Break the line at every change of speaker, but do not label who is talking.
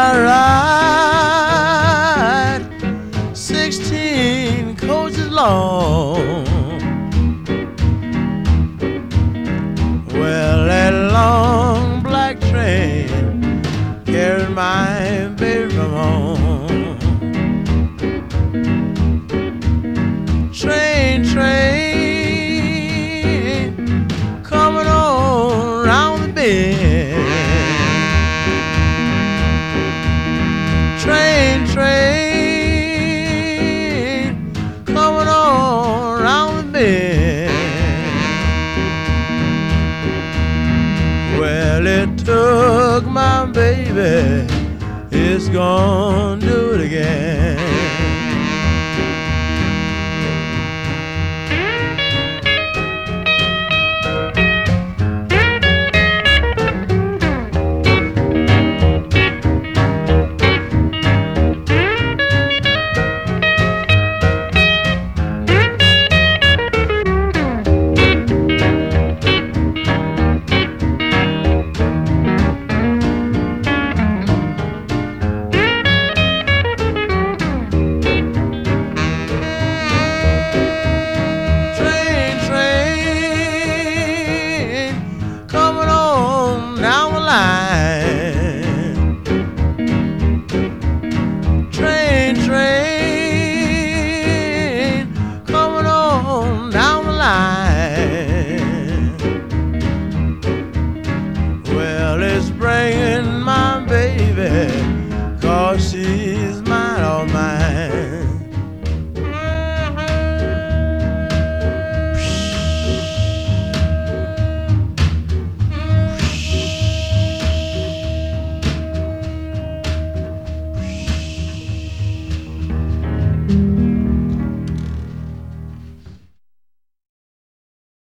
ride 16 coaches long. Well, that long black train carried my baby from home. Train, coming on round the bend. Train, coming on round the bend. Well, it took my baby, it's gonna do it again. Well, it's bringing my baby, 'cause she